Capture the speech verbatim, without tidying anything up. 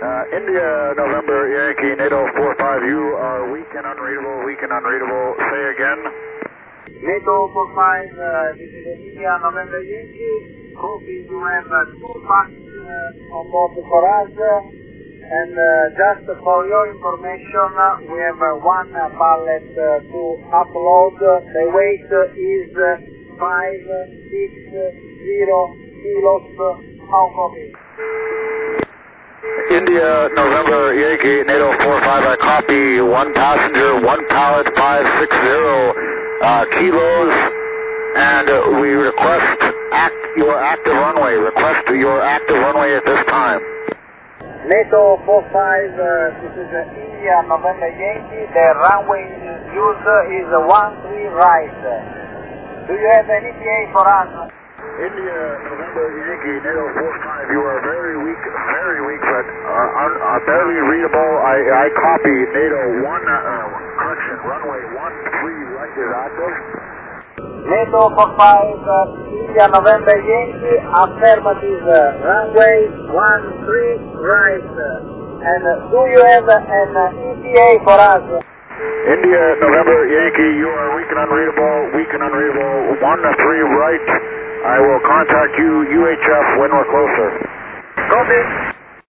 Uh, India, November, Yankee, NATO four five, you are weak and unreadable, weak and unreadable. Say again. NATO four five, uh, this is India, November, Yankee. Copy, you have uh, two packs uh, on board for us. Uh, and uh, just for your information, uh, we have uh, one uh, pallet uh, to upload. The weight uh, is uh, five six zero kilos. How copy? India, November, Yankee, NATO four five, I copy. One passenger, one pallet, five six zero uh, kilos, and uh, we request act your active runway. Request your active runway at this time. NATO four five, uh, this is uh, India, November, Yankee. The runway used is one three right. Do you have an E T A for us? India, November, Yankee, NATO four five, you are very weak, very weak, but uh, un, uh, barely readable. I, I copy. NATO one, uh, correction, runway one three right is active. NATO four five, uh, India, November, Yankee, affirmative, uh, runway one three right. And uh, do you have uh, an uh, E T A for us? India, November, Yankee, you are weak and unreadable, weak and unreadable, one three right. I will contact you, U H F, when we're closer. Copy.